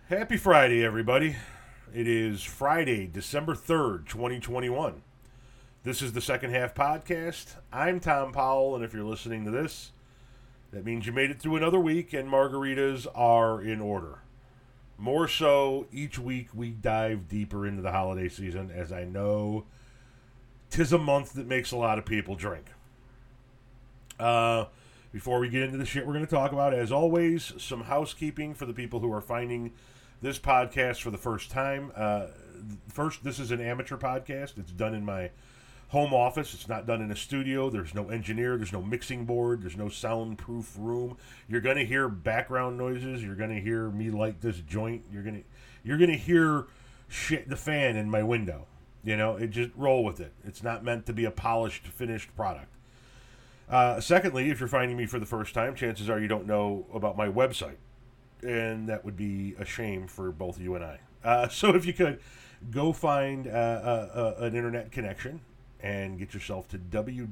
Happy Friday, everybody. It is Friday, December 3rd, 2021. This is the Second Half Podcast. I'm Tom Powell, and if you're listening to this, that means you made it through another week and margaritas are in order. More so, each week we dive deeper into the holiday season, as I know 'tis a month that makes a lot of people drink. Before we get into the shit we're going to talk about, as always, some housekeeping for the people who are finding this podcast for the first time. First, this is an amateur podcast. It's done in my home office. It's not done in a studio. There's no engineer. There's no mixing board. There's no soundproof room. You're going to hear background noises. You're going to hear me light this joint. You're going to hear shit the fan in my window. You know, it just roll with it. It's not meant to be a polished, finished product. Secondly, if you're finding me for the first time, chances are you don't know about my website. And that would be a shame for both you and I. So if you could, go find an internet connection and get yourself to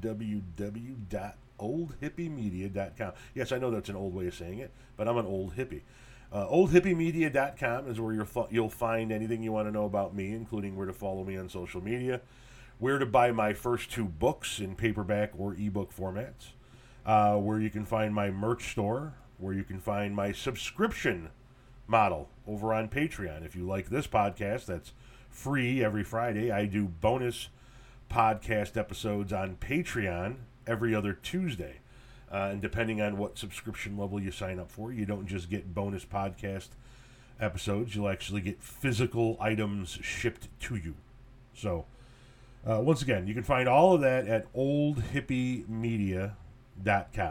www.oldhippiemedia.com. Yes, I know that's an old way of saying it, but I'm an old hippie. Oldhippiemedia.com is where you'll find anything you want to know about me, including where to follow me on social media, where to buy my first two books in paperback or ebook formats, where you can find my merch store, where you can find my subscription model over on Patreon. If you like this podcast, that's free every Friday. I do bonus podcast episodes on Patreon every other Tuesday. And depending on what subscription level you sign up for, you don't just get bonus podcast episodes. You'll actually get physical items shipped to you. So, once again, you can find all of that at oldhippiemedia.com.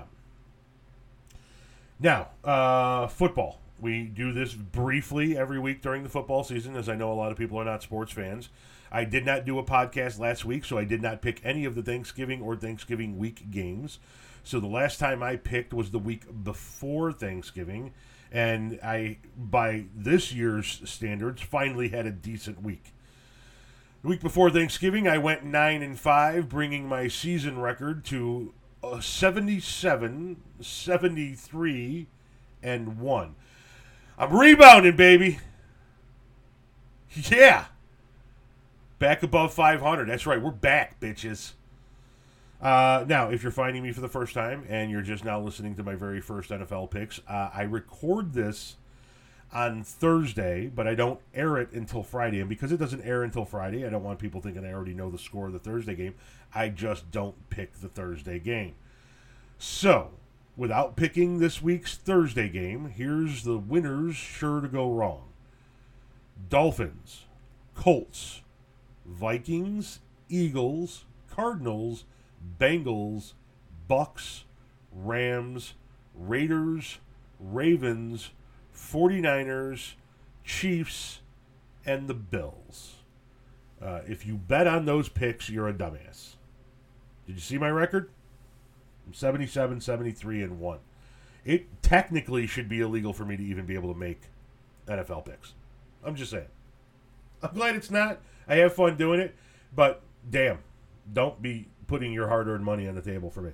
Now, football. We do this briefly every week during the football season, as I know a lot of people are not sports fans. I did not do a podcast last week, so I did not pick any of the Thanksgiving or Thanksgiving week games. So the last time I picked was the week before Thanksgiving, and I, by this year's standards, finally had a decent week. The week before Thanksgiving, I went 9-5, bringing my season record to 77, 73, and 1. I'm rebounding, baby. Yeah. Back above 500. That's right. We're back, bitches. Now, if you're finding me for the first time and you're just now listening to my very first NFL picks, I record this on Thursday, but I don't air it until Friday. And because it doesn't air until Friday, I don't want people thinking I already know the score of the Thursday game. I just don't pick the Thursday game. So, without picking this week's Thursday game, here's the winners sure to go wrong. Dolphins, Colts, Vikings, Eagles, Cardinals, Bengals, Bucks, Rams, Raiders, Ravens, 49ers, Chiefs, and the Bills. If you bet on those picks, you're a dumbass. Did you see my record? I'm 77, 73, and 1. It technically should be illegal for me to even be able to make NFL picks. I'm just saying. I'm glad it's not. I have fun doing it, but damn, don't be putting your hard-earned money on the table for me.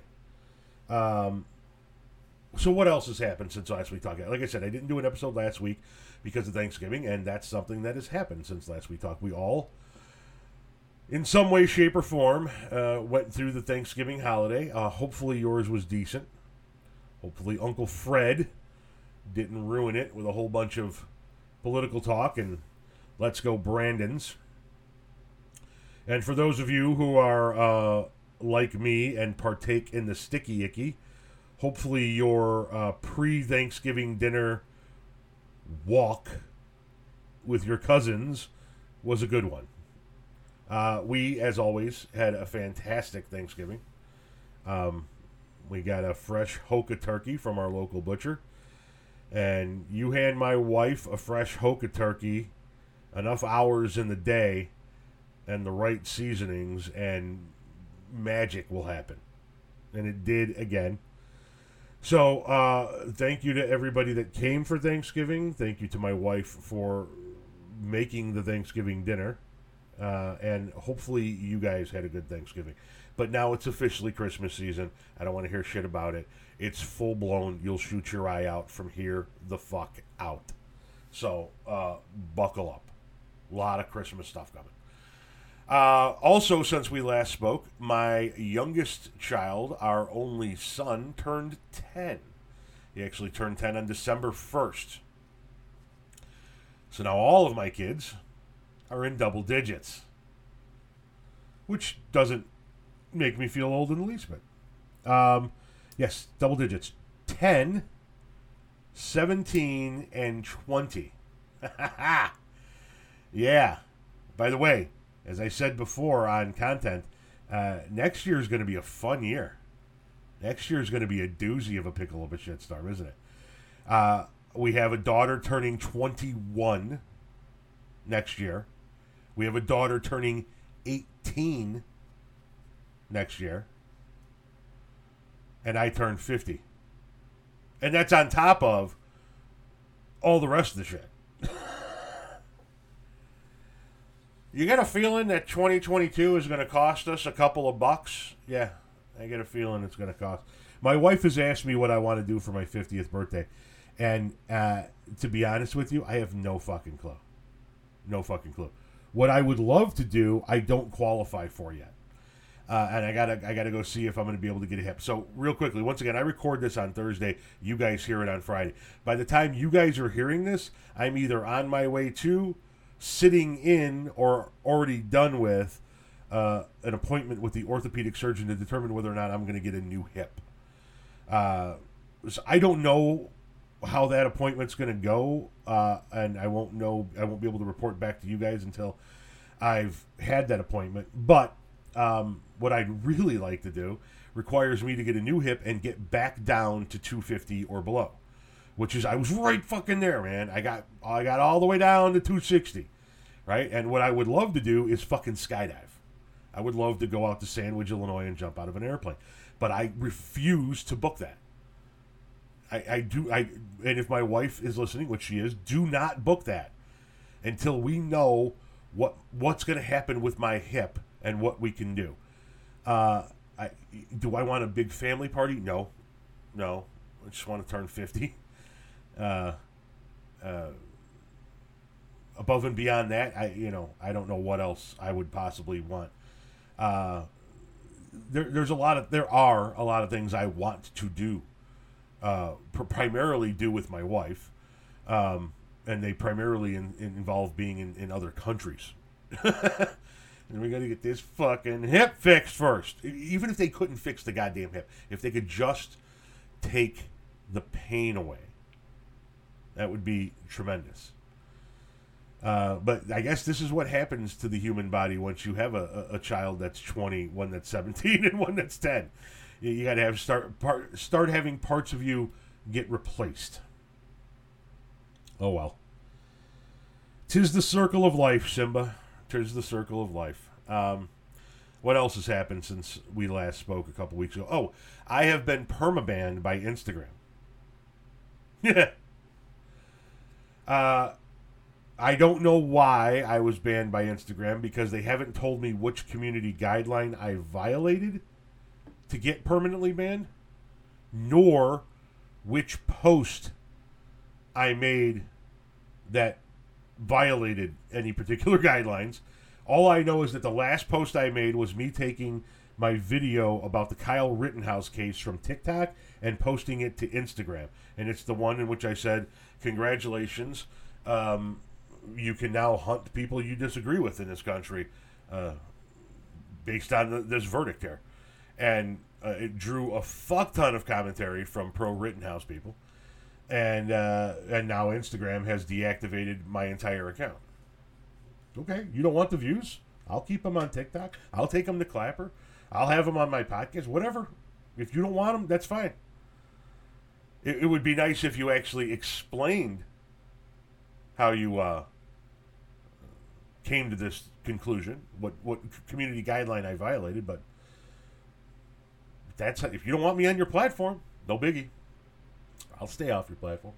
So what else has happened since last week talked? Like I said, I didn't do an episode last week because of Thanksgiving, and that's something that has happened since last week talked. We all, in some way, shape, or form, went through the Thanksgiving holiday. Hopefully yours was decent. Hopefully Uncle Fred didn't ruin it with a whole bunch of political talk and let's go Brandons. And for those of you who are like me and partake in the sticky icky, hopefully your pre-Thanksgiving dinner walk with your cousins was a good one. We, as always, had a fantastic Thanksgiving. We got a fresh Hoka turkey from our local butcher. And you hand my wife a fresh Hoka turkey, enough hours in the day, and the right seasonings, and magic will happen. And it did again. So, thank you to everybody that came for Thanksgiving. Thank you to my wife for making the Thanksgiving dinner. And hopefully you guys had a good Thanksgiving. But now it's officially Christmas season. I don't want to hear shit about it. It's full blown. You'll shoot your eye out from here the fuck out. So buckle up. A lot of Christmas stuff coming. Also, since we last spoke, my youngest child, our only son, turned 10. He actually turned 10 on December 1st. So now all of my kids are in double digits, which doesn't make me feel old in the least bit. Yes, double digits. 10, 17, and 20. Yeah. By the way, as I said before on content, next year is going to be a fun year. Next year is going to be a doozy of a pickle of a shitstorm, isn't it? We have a daughter turning 21 next year. We have a daughter turning 18 next year. And I turn 50. And that's on top of all the rest of the shit. You get a feeling that 2022 is going to cost us a couple of bucks? Yeah, I get a feeling it's going to cost. My wife has asked me what I want to do for my 50th birthday. And to be honest with you, I have no fucking clue. No fucking clue. What I would love to do, I don't qualify for yet. And I gotta go see if I'm going to be able to get a hip. So real quickly, once again, I record this on Thursday. You guys hear it on Friday. By the time you guys are hearing this, I'm either on my way to, sitting in, or already done with an appointment with the orthopedic surgeon to determine whether or not I'm going to get a new hip. So I don't know how that appointment's going to go, and I won't be able to report back to you guys until I've had that appointment. But what I'd really like to do requires me to get a new hip and get back down to 250 or below, which is, I was right fucking there, man. I got all the way down to 260, right? And what I would love to do is fucking skydive. I would love to go out to Sandwich, Illinois, and jump out of an airplane, but I refuse to book that. And if my wife is listening, which she is, do not book that until we know what's going to happen with my hip and what we can do. Do I want a big family party? No. I just want to turn 50. Above and beyond that, I don't know what else I would possibly want. There are a lot of things I want to do. Primarily do with my wife, and they primarily involve being in other countries. And we got to get this fucking hip fixed first. Even if they couldn't fix the goddamn hip, if they could just take the pain away, that would be tremendous. But I guess this is what happens to the human body once you have a child that's 20, one that's 17, and one that's 10. You got to start having parts of you get replaced. Oh well. 'Tis the circle of life, Simba. 'Tis the circle of life. What else has happened since we last spoke a couple weeks ago? Oh, I have been permabanned by Instagram. Yeah. I don't know why I was banned by Instagram, because they haven't told me which community guideline I violated to get permanently banned, nor which post I made that violated any particular guidelines. All I know is that the last post I made was me taking my video about the Kyle Rittenhouse case from TikTok and posting it to Instagram. And it's the one in which I said, congratulations, you can now hunt people you disagree with in this country based on this verdict here. And it drew a fuck ton of commentary from pro-Rittenhouse people. And now Instagram has deactivated my entire account. Okay, you don't want the views? I'll keep them on TikTok. I'll take them to Clapper. I'll have them on my podcast. Whatever. If you don't want them, that's fine. It would be nice if you actually explained how you came to this conclusion, what community guideline I violated, but that's if you don't want me on your platform, no biggie. I'll stay off your platform.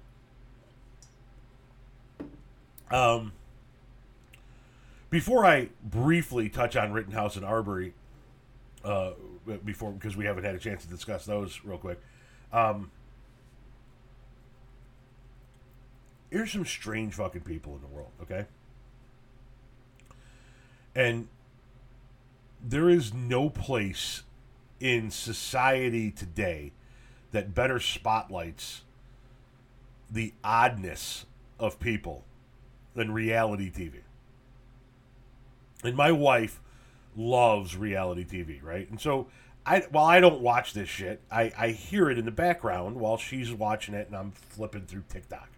Before I briefly touch on Rittenhouse and Arbery, because we haven't had a chance to discuss those real quick, here's some strange fucking people in the world, okay? And there is no place in society today that better spotlights the oddness of people than reality TV. And my wife loves reality TV, right? And so, while I don't watch this shit, I hear it in the background while she's watching it and I'm flipping through TikTok.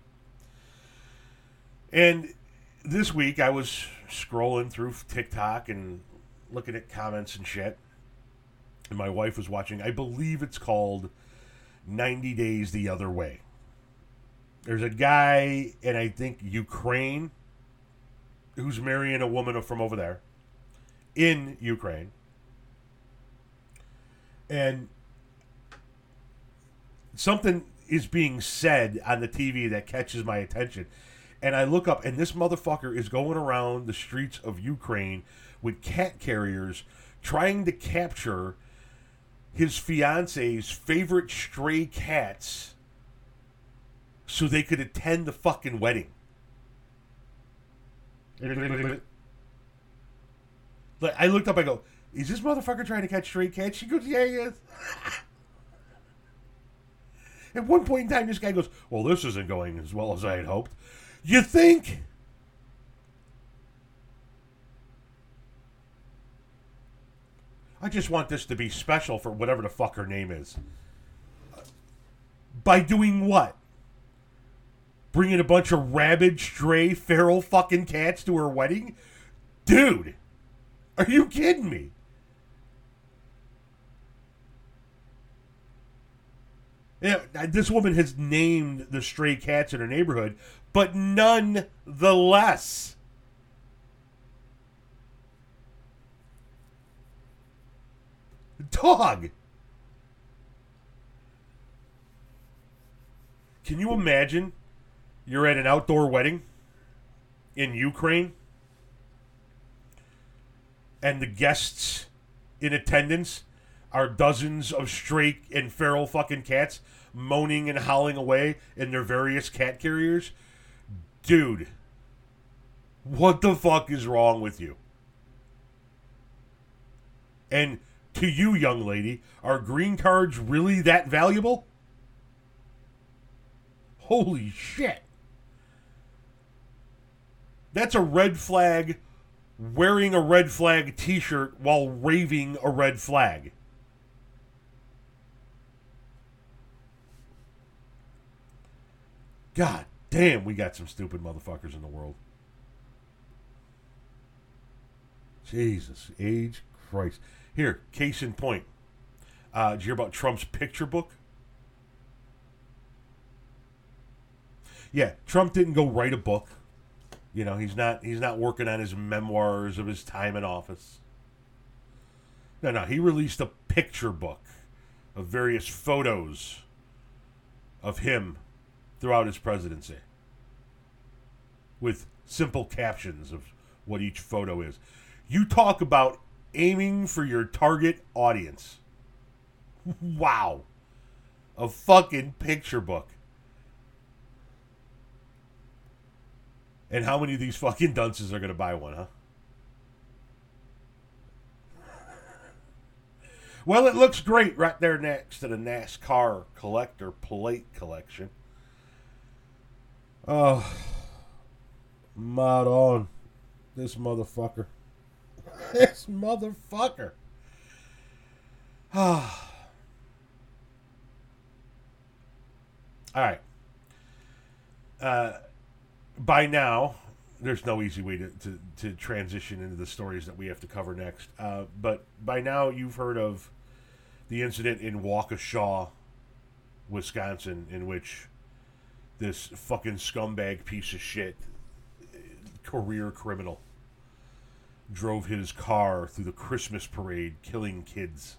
And this week I was scrolling through TikTok and looking at comments and shit. And my wife was watching, I believe it's called 90 Days the Other Way. There's a guy in, I think, Ukraine who's marrying a woman from over there in Ukraine. And something is being said on the TV that catches my attention. And I look up, and this motherfucker is going around the streets of Ukraine with cat carriers trying to capture his fiance's favorite stray cats so they could attend the fucking wedding. Like, I looked up, I go, is this motherfucker trying to catch stray cats? She goes, yeah, he is. At one point in time, this guy goes, well, this isn't going as well as I had hoped. You think? I just want this to be special for whatever the fuck her name is. By doing what? Bringing a bunch of rabid, stray, feral fucking cats to her wedding? Dude, are you kidding me? Yeah, this woman has named the stray cats in her neighborhood, but nonetheless, dog. Can you imagine you're at an outdoor wedding in Ukraine and the guests in attendance are dozens of stray and feral fucking cats moaning and howling away in their various cat carriers? Dude, what the fuck is wrong with you? And to you, young lady, are green cards really that valuable? Holy shit. That's a red flag wearing a red flag t-shirt while raving a red flag. God damn, we got some stupid motherfuckers in the world. Jesus, age Christ. Here, case in point. Did you hear about Trump's picture book? Yeah, Trump didn't go write a book. You know, he's not working on his memoirs of his time in office. No, he released a picture book of various photos of him throughout his presidency with simple captions of what each photo is. You talk about aiming for your target audience. Wow. A fucking picture book. And how many of these fucking dunces are going to buy one, huh? Well, it looks great right there next to the NASCAR collector plate collection. Oh, mod on. This motherfucker. This motherfucker. All right. By now, there's no easy way to transition into the stories that we have to cover next. But by now, you've heard of the incident in Waukesha, Wisconsin, in which this fucking scumbag piece of shit, career criminal, drove his car through the Christmas parade, killing kids.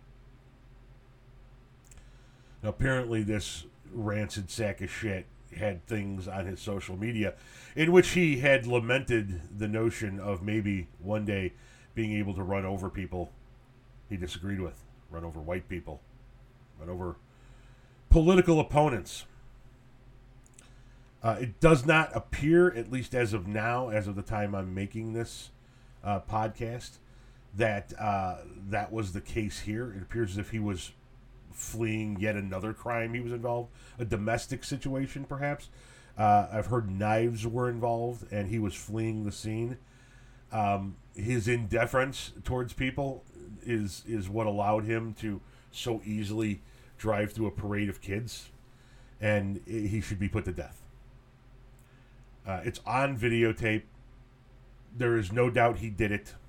Now, apparently this rancid sack of shit had things on his social media in which he had lamented the notion of maybe one day being able to run over people he disagreed with, run over white people, run over political opponents. It does not appear, at least as of now, as of the time I'm making this podcast, that that was the case here. It appears as if he was fleeing yet another crime he was involved, a domestic situation perhaps. I've heard knives were involved, and he was fleeing the scene. His indifference towards people is what allowed him to so easily drive through a parade of kids, and he should be put to death. It's on videotape. There is no doubt he did it.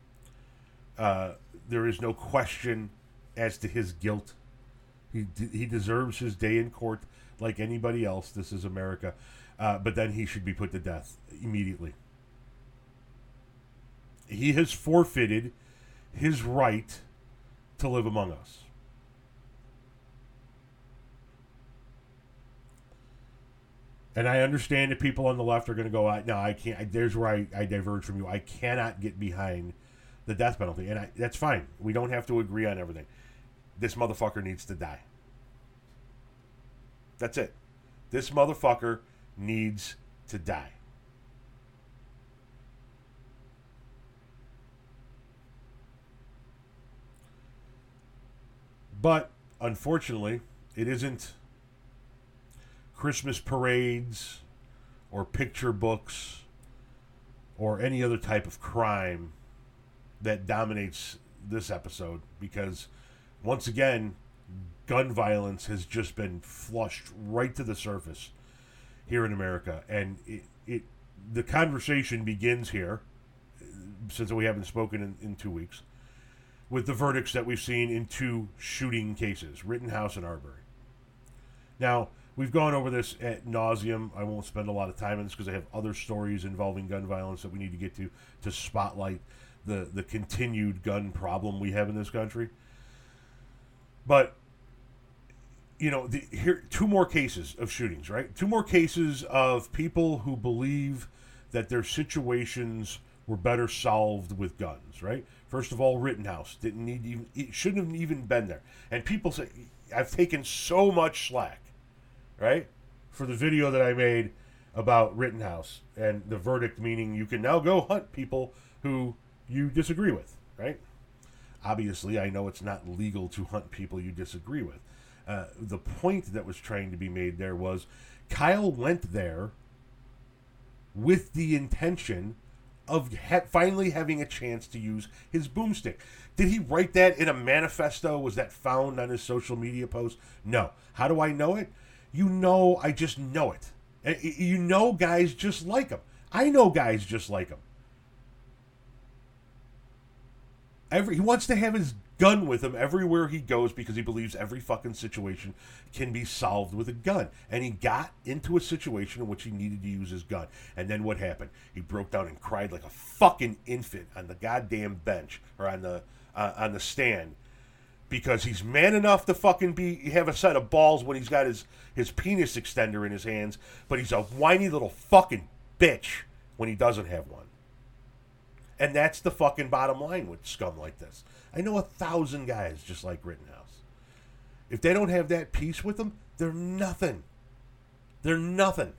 There is no question as to his guilt. He deserves his day in court like anybody else. This is America. But then he should be put to death immediately. He has forfeited his right to live among us. And I understand that people on the left are going to go, no, I can't. There's where I diverge from you. I cannot get behind the death penalty. And that's fine. We don't have to agree on everything. This motherfucker needs to die. That's it. This motherfucker needs to die. But, unfortunately, it isn't Christmas parades or picture books or any other type of crime that dominates this episode, because once again, gun violence has just been flushed right to the surface here in America. And the conversation begins here, since we haven't spoken in 2 weeks, with the verdicts that we've seen in two shooting cases, Rittenhouse and Arbery. Now, we've gone over this ad nauseum. I won't spend a lot of time on this because I have other stories involving gun violence that we need to get to spotlight the continued gun problem we have in this country. But, you know, here 2 more cases of shootings, right? 2 more cases of people who believe that their situations were better solved with guns, right? First of all, Rittenhouse shouldn't have even been there. And people say, I've taken so much slack, right, for the video that I made about Rittenhouse and the verdict, meaning you can now go hunt people who you disagree with, right? Obviously, I know it's not legal to hunt people you disagree with. The point that was trying to be made there was Kyle went there with the intention of finally having a chance to use his boomstick. Did he write that in a manifesto? Was that found on his social media post? No. How do I know it? You know, I just know it. You know guys just like him. I know guys just like him. He wants to have his gun with him everywhere he goes because he believes every fucking situation can be solved with a gun. And he got into a situation in which he needed to use his gun. And then what happened? He broke down and cried like a fucking infant on the goddamn bench or on the stand, because he's man enough to fucking have a set of balls when he's got his penis extender in his hands, but he's a whiny little fucking bitch when he doesn't have one. And that's the fucking bottom line with scum like this. I know 1,000 guys just like Rittenhouse. If they don't have that peace with them, they're nothing. They're nothing.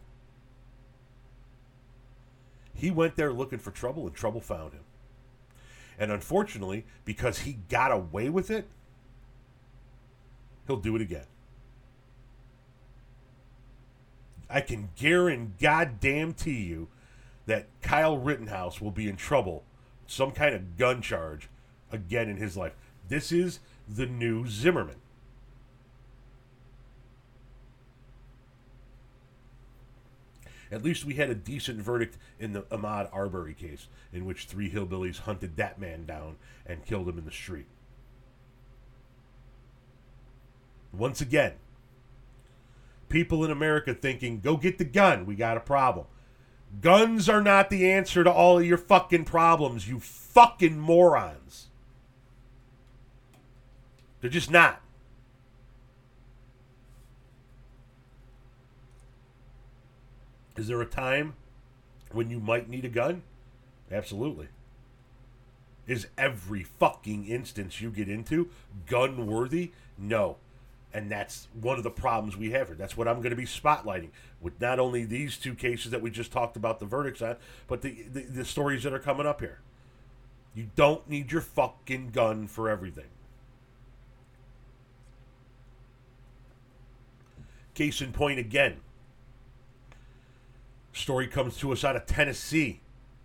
He went there looking for trouble, and trouble found him. And unfortunately, because he got away with it, he'll do it again. I can guarantee you that Kyle Rittenhouse will be in trouble, some kind of gun charge, again in his life. This is the new Zimmerman. At least we had a decent verdict in the Ahmaud Arbery case, in which 3 hillbillies hunted that man down and killed him in the street. Once again, people in America thinking, go get the gun, we got a problem. Guns are not the answer to all of your fucking problems, you fucking morons. They're just not. Is there a time when you might need a gun? Absolutely. Is every fucking instance you get into gun worthy? No. And that's one of the problems we have here. That's what I'm going to be spotlighting with not only these two cases that we just talked about the verdicts on, but the stories that are coming up here. You don't need your fucking gun for everything. Case in point again. Story comes to us out of Tennessee.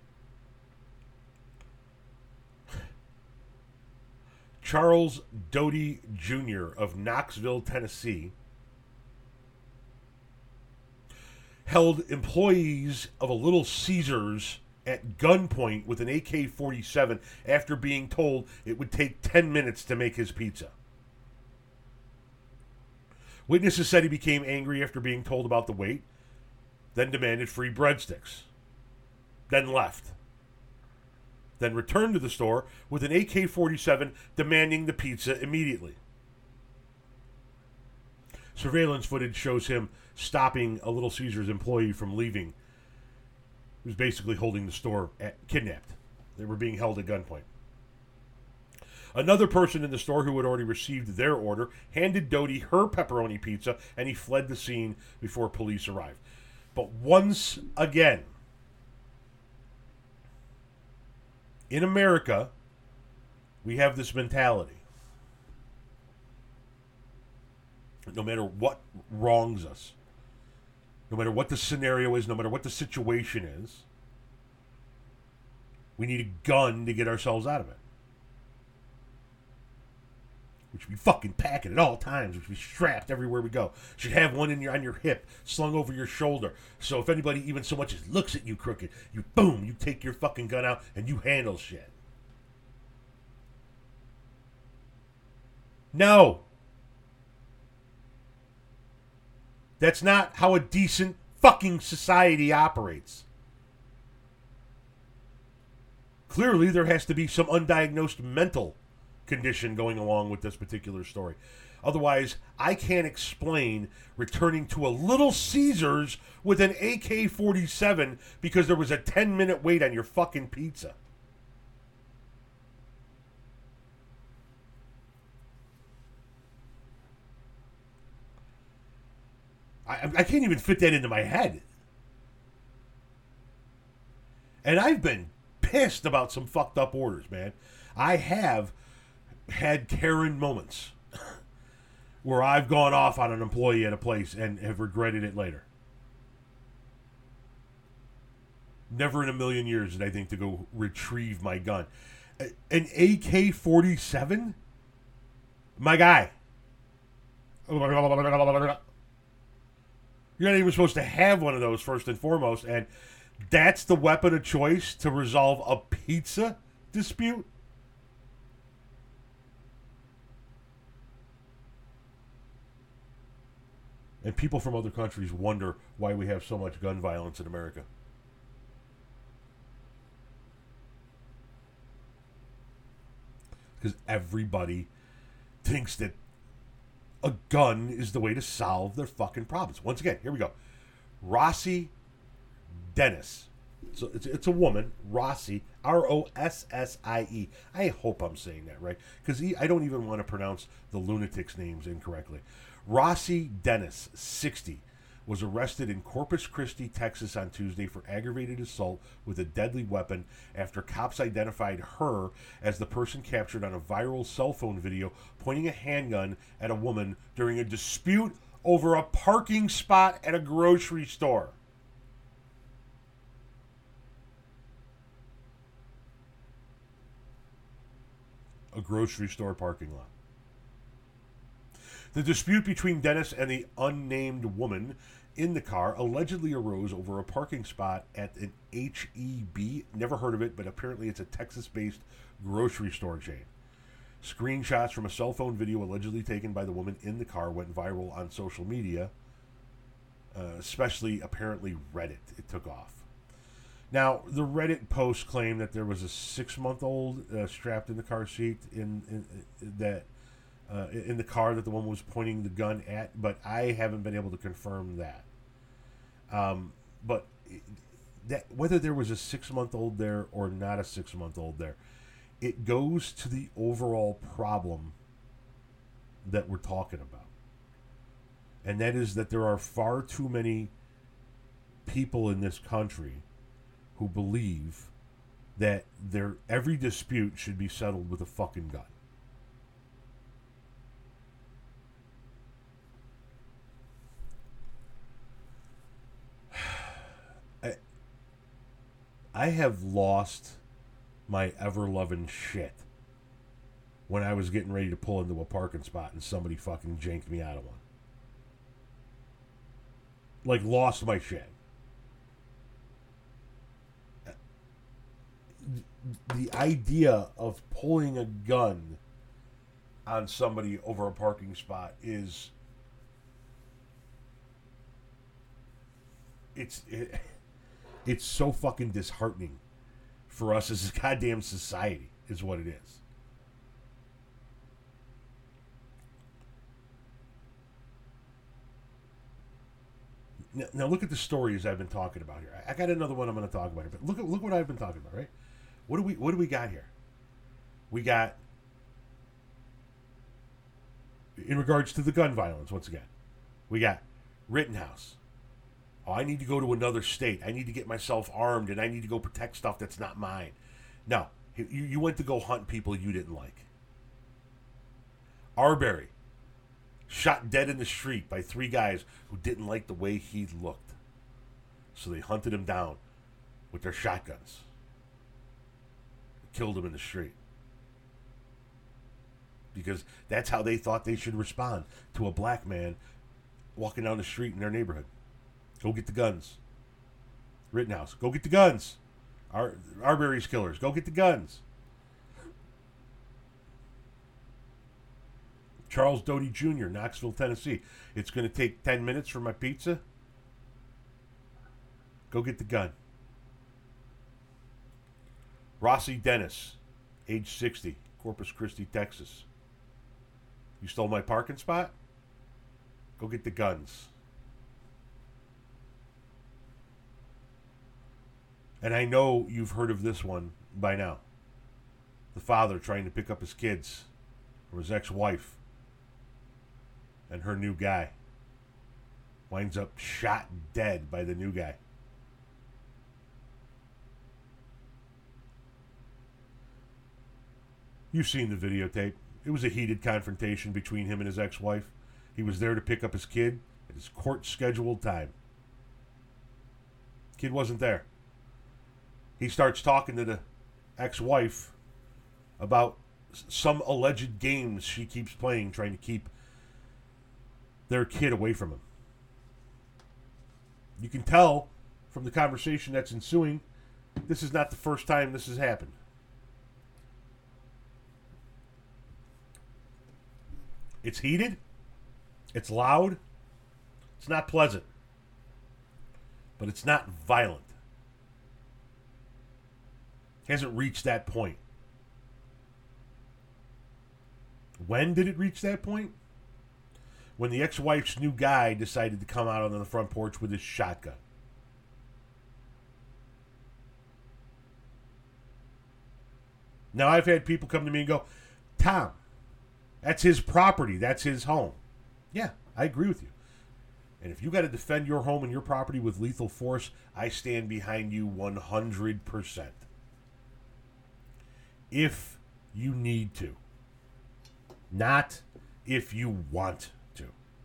Charles Doty Jr. of Knoxville, Tennessee, held employees of a Little Caesars at gunpoint with an AK-47 after being told it would take 10 minutes to make his pizza. Witnesses said he became angry after being told about the wait, then demanded free breadsticks, then left, then returned to the store with an AK-47 demanding the pizza immediately. Surveillance footage shows him stopping a Little Caesars employee from leaving, who was basically holding the store kidnapped. They were being held at gunpoint. Another person in the store who had already received their order handed Doty her pepperoni pizza, and he fled the scene before police arrived. But once again, in America, we have this mentality. No matter what wrongs us, no matter what the scenario is, no matter what the situation is, we need a gun to get ourselves out of it. We should be fucking packing at all times. We should be strapped everywhere we go. Should have one on your hip, slung over your shoulder. So if anybody even so much as looks at you crooked, you take your fucking gun out and you handle shit. No. That's not how a decent fucking society operates. Clearly, there has to be some undiagnosed mental condition going along with this particular story. Otherwise, I can't explain returning to a Little Caesars with an AK-47 because there was a 10-minute wait on your fucking pizza. I can't even fit that into my head. And I've been pissed about some fucked up orders, man. I have had Karen moments where I've gone off on an employee at a place and have regretted it later. Never in a million years did I think to go retrieve my gun. An AK-47? My guy. You're not even supposed to have one of those, first and foremost, and that's the weapon of choice to resolve a pizza dispute? And people from other countries wonder why we have so much gun violence in America. Because everybody thinks that a gun is the way to solve their fucking problems. Once again, here we go. Rossie Dennis. So it's a woman, Rossie, Rossie. I hope I'm saying that right, because I don't even want to pronounce the lunatics' names incorrectly. Rossie Dennis, 60, was arrested in Corpus Christi, Texas on Tuesday for aggravated assault with a deadly weapon after cops identified her as the person captured on a viral cell phone video pointing a handgun at a woman during a dispute over a parking spot at a grocery store. A grocery store parking lot. The dispute between Dennis and the unnamed woman in the car allegedly arose over a parking spot at an H-E-B. Never heard of it, but apparently it's a Texas-based grocery store chain. Screenshots from a cell phone video allegedly taken by the woman in the car went viral on social media, especially apparently Reddit. It took off. Now, the Reddit post claimed that there was a 6-month-old strapped in the car seat in the car that the woman was pointing the gun at, but I haven't been able to confirm that. But that whether there was a 6-month-old there or not a 6-month-old there, it goes to the overall problem that we're talking about. And that is that there are far too many people in this country who believe that every dispute should be settled with a fucking gun. I have lost my ever-loving shit when I was getting ready to pull into a parking spot and somebody fucking janked me out of one. Like, lost my shit. The idea of pulling a gun on somebody over a parking spot is... It's so fucking disheartening for us as a goddamn society, is what it is. Now look at the stories I've been talking about here. I got another one I'm going to talk about here, but look what I've been talking about, right? What do we got here? We got, in regards to the gun violence, once again, we got Rittenhouse. Oh, I need to go to another state. I need to get myself armed, and I need to go protect stuff that's not mine. No, you went to go hunt people you didn't like. Arbery, shot dead in the street by 3 guys who didn't like the way he looked. So they hunted him down with their shotguns. Killed him in the street. Because that's how they thought they should respond to a black man walking down the street in their neighborhood. Go get the guns. Rittenhouse, go get the guns. Arbery's killers, go get the guns. Charles Doty Jr., Knoxville, Tennessee. It's going to take 10 minutes for my pizza. Go get the gun. Rossi Dennis, age 60, Corpus Christi, Texas. You stole my parking spot? Go get the guns. And I know you've heard of this one by now. The father trying to pick up his kids, or his ex-wife, and her new guy. Winds up shot dead by the new guy. You've seen the videotape. It was a heated confrontation between him and his ex-wife. He was there to pick up his kid at his court-scheduled time. Kid wasn't there. He starts talking to the ex-wife about some alleged games she keeps playing, trying to keep their kid away from him. You can tell from the conversation that's ensuing, this is not the first time this has happened. It's heated. It's loud. It's not pleasant. But it's not violent. It hasn't reached that point. When did it reach that point? When the ex-wife's new guy decided to come out on the front porch with his shotgun. Now, I've had people come to me and go, Tom, that's his property. That's his home. Yeah, I agree with you. And if you got to defend your home and your property with lethal force, I stand behind you 100%. If you need to. Not if you want to.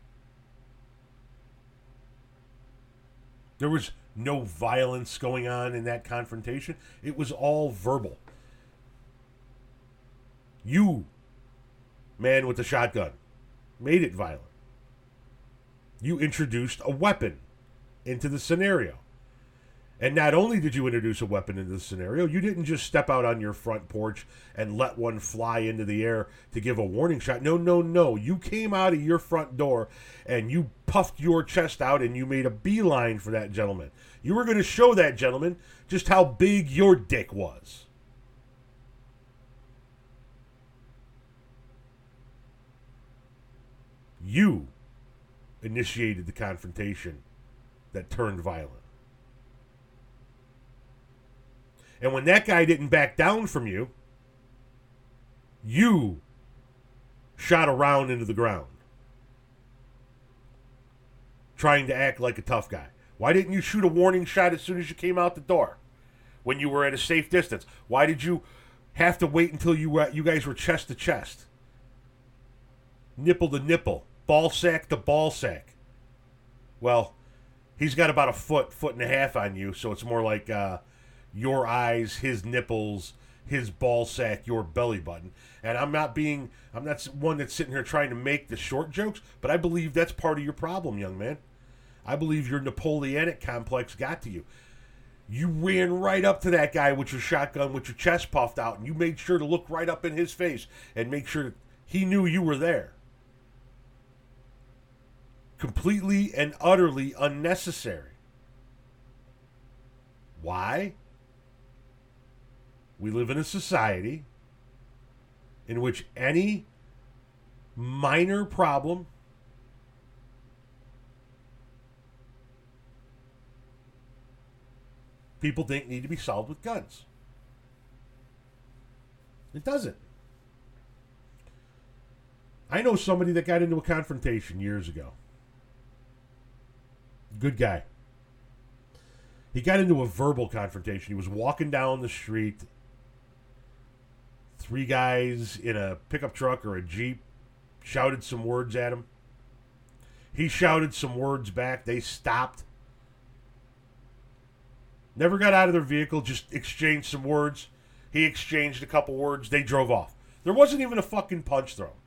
There was no violence going on in that confrontation. It was all verbal. You, man with the shotgun, made it violent. You introduced a weapon into the scenario. And not only did you introduce a weapon into the scenario, you didn't just step out on your front porch and let one fly into the air to give a warning shot. No. You came out of your front door and you puffed your chest out and you made a beeline for that gentleman. You were going to show that gentleman just how big your dick was. You initiated the confrontation that turned violent. And when that guy didn't back down from you, you shot a round into the ground. trying to act like a tough guy? Why didn't you shoot a warning shot as soon as you came out the door when you were at a safe distance? Why did you have to wait until you guys were chest to chest? Nipple to nipple. Ball sack to ball sack. Well, he's got about a foot and a half on you, so it's more like your eyes, his nipples, his ball sack, your belly button. And I'm not one that's sitting here trying to make the short jokes, but I believe that's part of your problem, young man. I believe your Napoleonic complex got to you. You ran right up to that guy with your shotgun with your chest puffed out, and you made sure to look right up in his face and make sure that he knew you were there. Completely and utterly unnecessary. Why? We live in a society in which any minor problem people think need to be solved with guns. It doesn't. I know somebody that got into a confrontation years ago. Good guy. He got into a verbal confrontation. He was walking down the street. 3 guys in a pickup truck or a Jeep shouted some words at him. He shouted some words back. They stopped. Never got out of their vehicle, just exchanged some words. He exchanged a couple words. They drove off. There wasn't even a fucking punch thrown.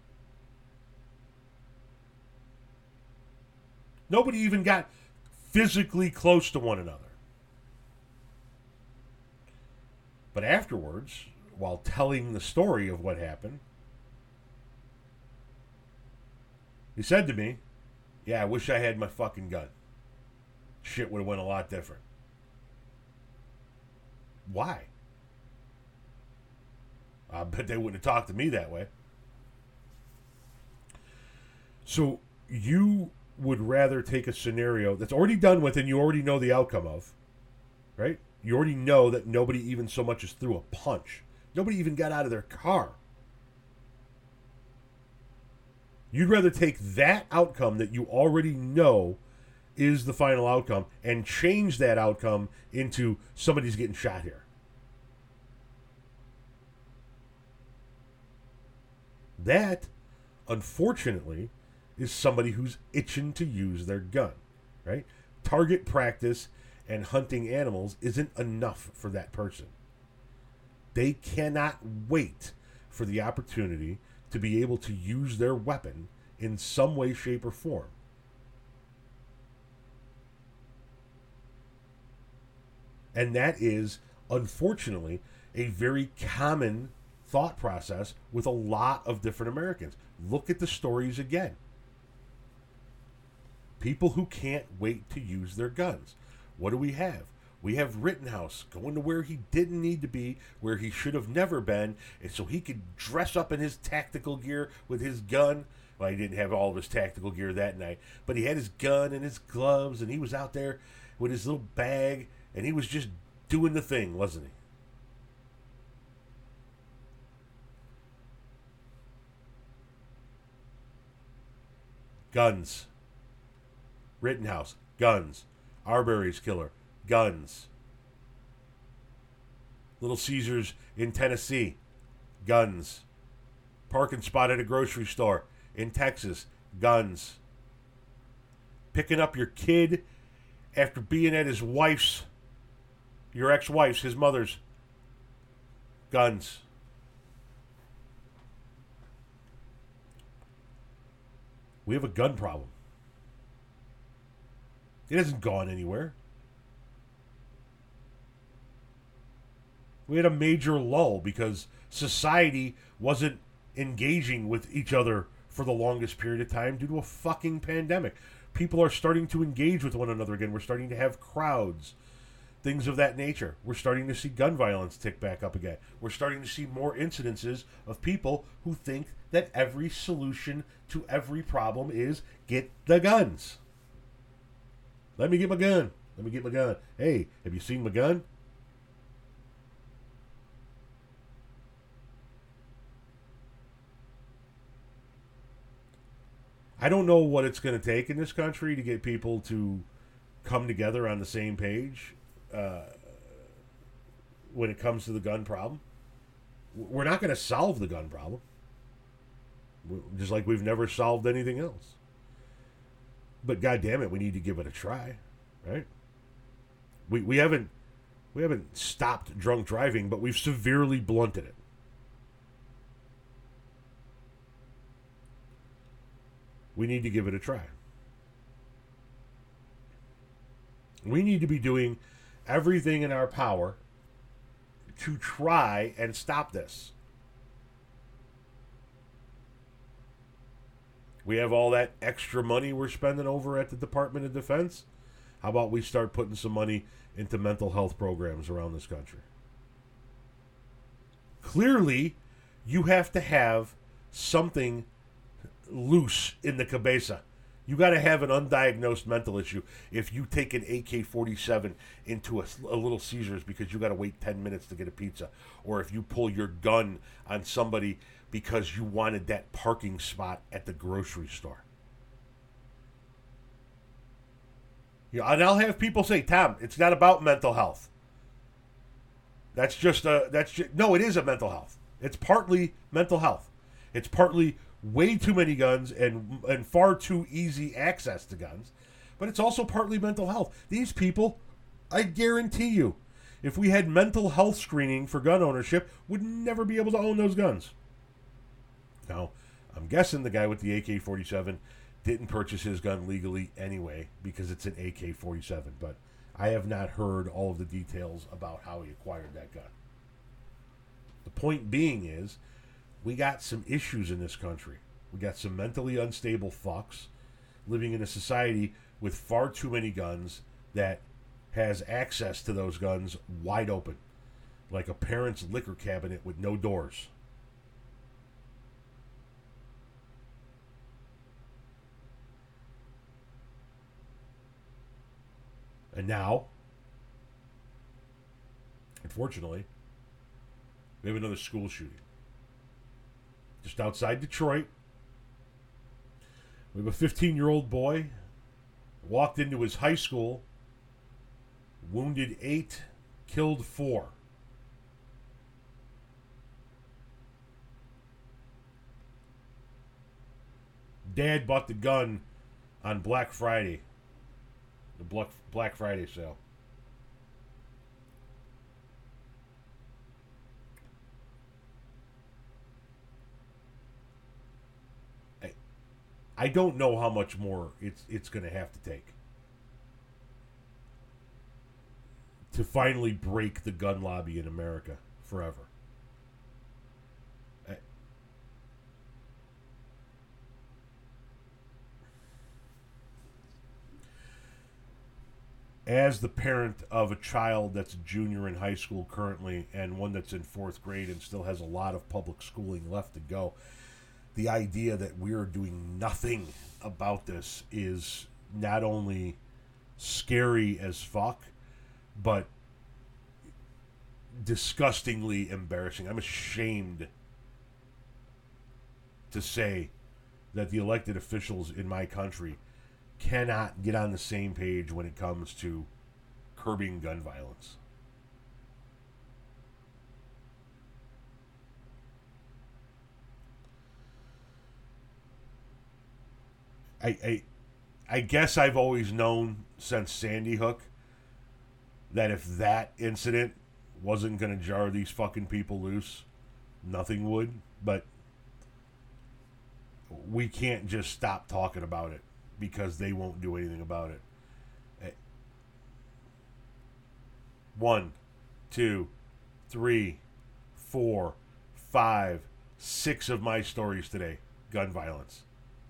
Nobody even got physically close to one another. But afterwards, while telling the story of what happened, he said to me, "Yeah, I wish I had my fucking gun. Shit would have went a lot different." Why? I bet they wouldn't have talked to me that way. So you would rather take a scenario that's already done with and you already know the outcome of, right? You already know that nobody even so much as threw a punch. Nobody even got out of their car. You'd rather take that outcome that you already know is the final outcome and change that outcome into somebody's getting shot here. That, unfortunately, is somebody who's itching to use their gun, right? Target practice and hunting animals isn't enough for that person. They cannot wait for the opportunity to be able to use their weapon in some way, shape, or form. And that is, unfortunately, a very common thought process with a lot of different Americans. Look at the stories again. People who can't wait to use their guns. What do we have? We have Rittenhouse going to where he didn't need to be, where he should have never been, and so he could dress up in his tactical gear with his gun. Well, he didn't have all of his tactical gear that night, but he had his gun and his gloves, and he was out there with his little bag, and he was just doing the thing, wasn't he? Guns. Rittenhouse, guns. Arbery's killer, guns. Little Caesars in Tennessee, guns. Parking spot at a grocery store in Texas, guns. Picking up your kid after being at his wife's, your ex-wife's, his mother's, guns. We have a gun problem. It hasn't gone anywhere. We had a major lull because society wasn't engaging with each other for the longest period of time due to a fucking pandemic. People are starting to engage with one another again. We're starting to have crowds, things of that nature. We're starting to see gun violence tick back up again. We're starting to see more incidences of people who think that every solution to every problem is get the guns. Let me get my gun. Let me get my gun. Hey, have you seen my gun? I don't know what it's going to take in this country to get people to come together on the same page when it comes to the gun problem. We're not going to solve the gun problem, just like we've never solved anything else. But God damn it, we need to give it a try, right? We haven't stopped drunk driving, but we've severely blunted it. We need to give it a try. We need to be doing everything in our power to try and stop this. We have all that extra money we're spending over at the Department of Defense. How about we start putting some money into mental health programs around this country? Clearly, you have to have something loose in the cabeza. You got to have an undiagnosed mental issue if you take an AK-47 into a Little Caesars because you got to wait 10 minutes to get a pizza, or if you pull your gun on somebody because you wanted that parking spot at the grocery store. You know, and I'll have people say, Tom, it's not about mental health. No, it is a mental health. It's partly mental health. It's partly way too many guns and far too easy access to guns. But it's also partly mental health. These people, I guarantee you, if we had mental health screening for gun ownership, would never be able to own those guns. Now, I'm guessing the guy with the AK-47 didn't purchase his gun legally anyway because it's an AK-47, but I have not heard all of the details about how he acquired that gun. The point being is, we got some issues in this country. We got some mentally unstable fucks living in a society with far too many guns that has access to those guns wide open, like a parent's liquor cabinet with no doors. And now, unfortunately, we have another school shooting. Just outside Detroit, we have a 15-year-old boy walked into his high school, wounded 8, killed 4. Dad bought the gun on Black Friday. The Black Friday sale. I don't know how much more it's going to have to take to finally break the gun lobby in America forever. As the parent of a child that's a junior in high school currently and one that's in 4th grade and still has a lot of public schooling left to go, the idea that we're doing nothing about this is not only scary as fuck, but disgustingly embarrassing. I'm ashamed to say that the elected officials in my country cannot get on the same page when it comes to curbing gun violence. I guess I've always known since Sandy Hook that if that incident wasn't going to jar these fucking people loose, nothing would. But we can't just stop talking about it because they won't do anything about it. 1, 2, 3, 4, 5, 6 of my stories today, gun violence.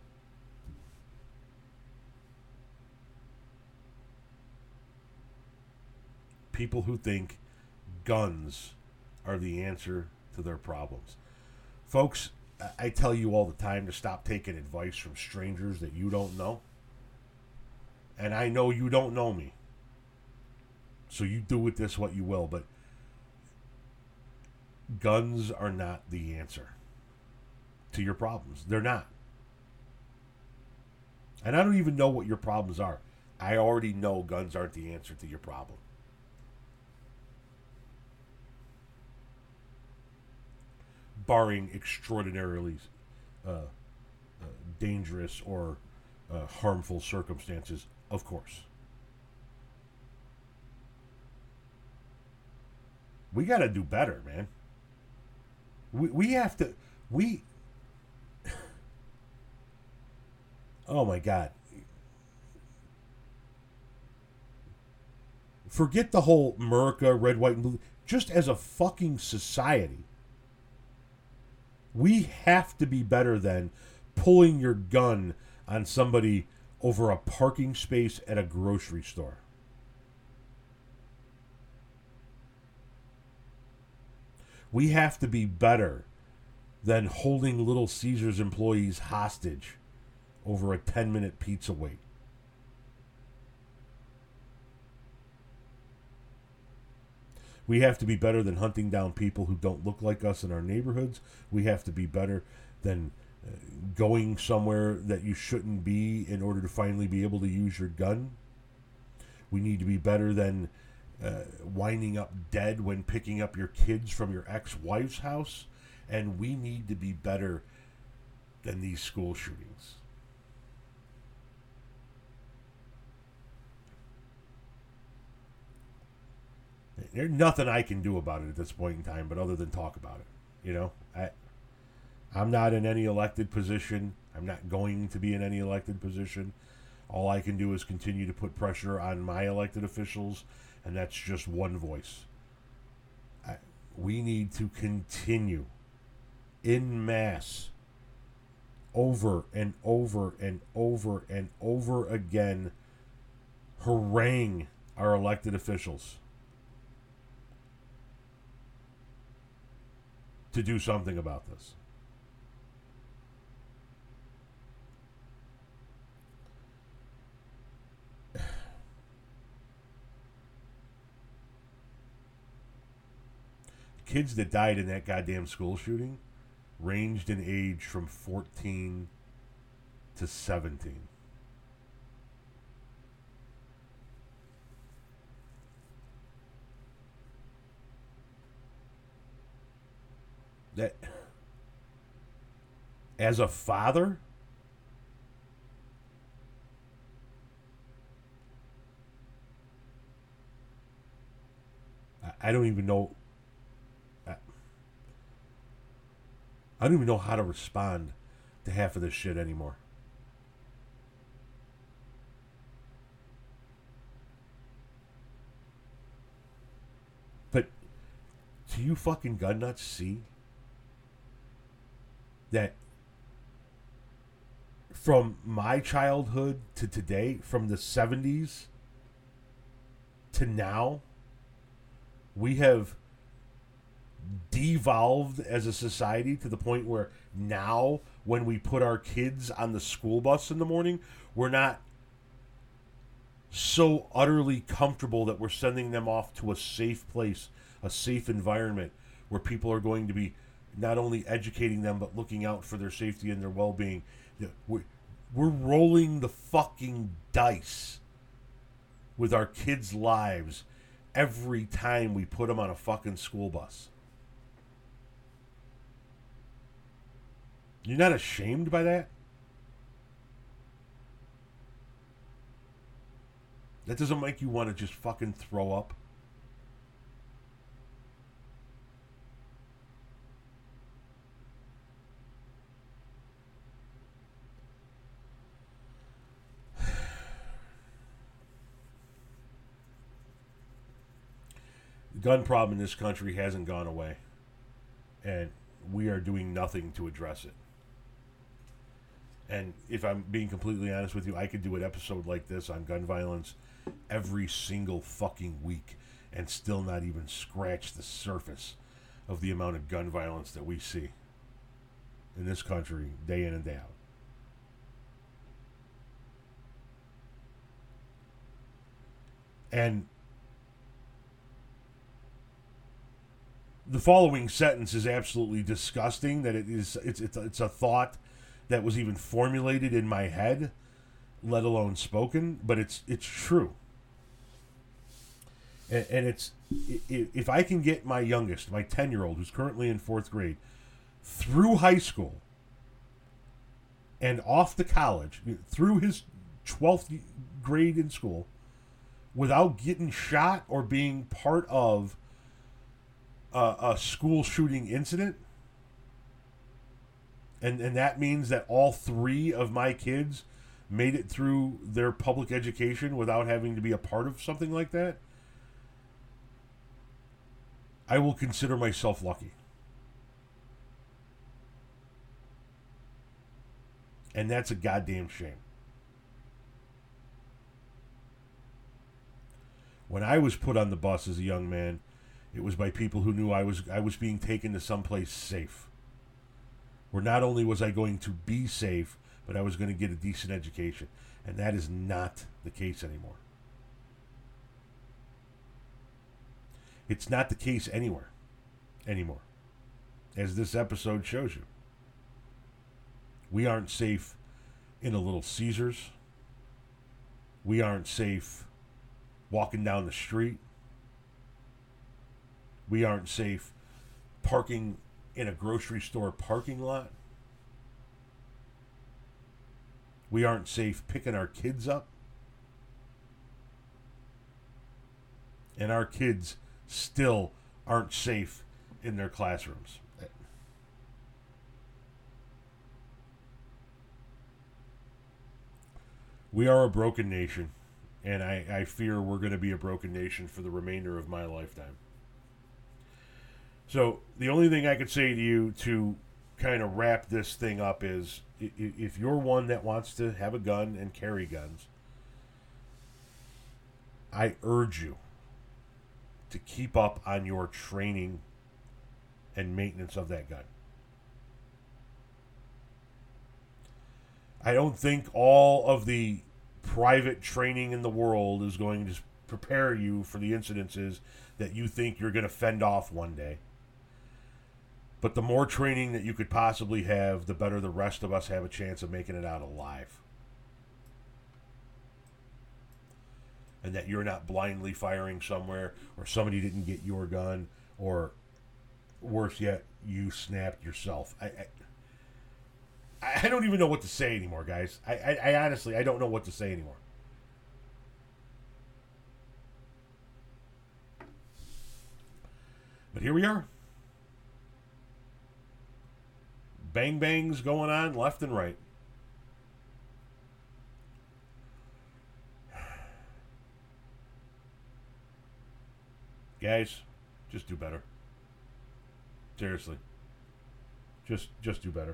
People who think guns are the answer to their problems. Folks, I tell you all the time to stop taking advice from strangers that you don't know. And I know you don't know me. So you do with this what you will, but guns are not the answer to your problems. They're not. And I don't even know what your problems are. I already know guns aren't the answer to your problem. Barring extraordinarily uh, dangerous or harmful circumstances, of course. We got to do better, man. We have to. We. Oh my God. Forget the whole America, red, white, and blue. Just as a fucking society, we have to be better than pulling your gun on somebody over a parking space at a grocery store. We have to be better than holding Little Caesars employees hostage over a 10-minute pizza wait. We have to be better than hunting down people who don't look like us in our neighborhoods. We have to be better than going somewhere that you shouldn't be in order to finally be able to use your gun. We need to be better than winding up dead when picking up your kids from your ex-wife's house. And we need to be better than these school shootings. There's nothing I can do about it at this point in time, but other than talk about it. You know, I'm not in any elected position. I'm not going to be in any elected position. All I can do is continue to put pressure on my elected officials, and that's just one voice. We need to continue en masse, over and over and over and over again, harangue our elected officials to do something about this. Kids that died in that goddamn school shooting ranged in age from 14 to 17. That, as a father, I don't even know. I don't even know how to respond to half of this shit anymore. But do you fucking gun nuts see that from my childhood to today, from the 70s to now, we have devolved as a society to the point where now when we put our kids on the school bus in the morning, we're not so utterly comfortable that we're sending them off to a safe place, a safe environment where people are going to be not only educating them but looking out for their safety and their well-being. We're rolling the fucking dice with our kids' lives every time we put them on a fucking school bus. You're not ashamed by that? That doesn't make you want to just fucking throw up? The gun problem in this country hasn't gone away. And we are doing nothing to address it. And if I'm being completely honest with you, I could do an episode like this on gun violence every single fucking week and still not even scratch the surface of the amount of gun violence that we see in this country day in and day out. And the following sentence is absolutely disgusting. That it's a thought that was even formulated in my head. let alone spoken, but it's true. And it's, if I can get my youngest, my 10-year-old, who's currently in 4th grade, through high school and off to college, through his 12th grade in school, without getting shot or being part of a school shooting incident, and that means that all 3 of my kids made it through their public education without having to be a part of something like that, I will consider myself lucky. And that's a goddamn shame. When I was put on the bus as a young man, it was by people who knew I was being taken to someplace safe. Where not only was I going to be safe, but I was going to get a decent education. And that is not the case anymore. It's not the case anywhere anymore, as this episode shows you. We aren't safe in a Little Caesars. We aren't safe walking down the street. We aren't safe parking in a grocery store parking lot. We aren't safe picking our kids up. And our kids still aren't safe in their classrooms. We are a broken nation, and I fear we're going to be a broken nation for the remainder of my lifetime. So the only thing I could say to you to kind of wrap this thing up is, if you're one that wants to have a gun and carry guns, I urge you to keep up on your training and maintenance of that gun. I don't think all of the private training in the world is going to prepare you for the incidences that you think you're going to fend off one day. But the more training that you could possibly have, the better the rest of us have a chance of making it out alive. And that you're not blindly firing somewhere, or somebody didn't get your gun, or worse yet, you snapped yourself. I don't even know what to say anymore, guys. I honestly, I don't know what to say anymore. But here we are. Bang bangs going on left and right. Guys, just do better. Seriously. Just do better.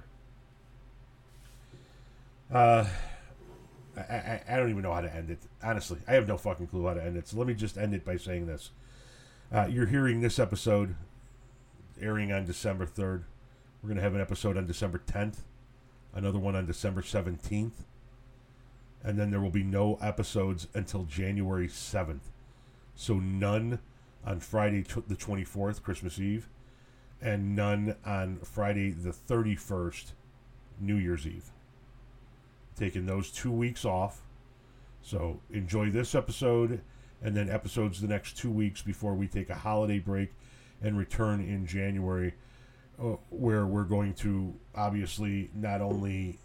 I don't even know how to end it. Honestly, I have no fucking clue how to end it. So let me just end it by saying this. You're hearing this episode airing on December 3rd. We're going to have an episode on December 10th. Another one on December 17th. And then there will be no episodes until January 7th. So none on Friday the 24th, Christmas Eve. And none on Friday the 31st, New Year's Eve. Taking those 2 weeks off. So enjoy this episode and then episodes the next 2 weeks before we take a holiday break and return in January, where we're going to obviously not only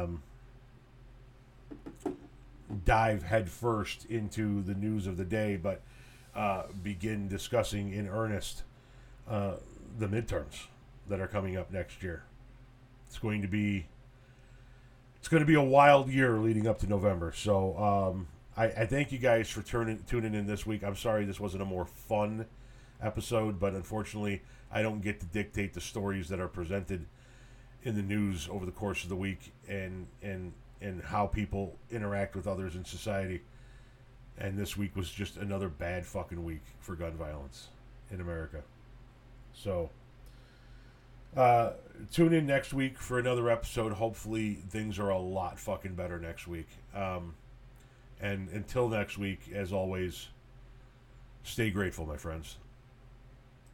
dive headfirst into the news of the day, but begin discussing in earnest the midterms that are coming up next year. It's going to be a wild year leading up to November. So I thank you guys for tuning in this week. I'm sorry this wasn't a more fun episode, but unfortunately I don't get to dictate the stories that are presented in the news over the course of the week, and how people interact with others in society. And this week was just another bad fucking week for gun violence in America. So tune in next week for another episode. Hopefully things are a lot fucking better next week. And until next week, as always, stay grateful, my friends.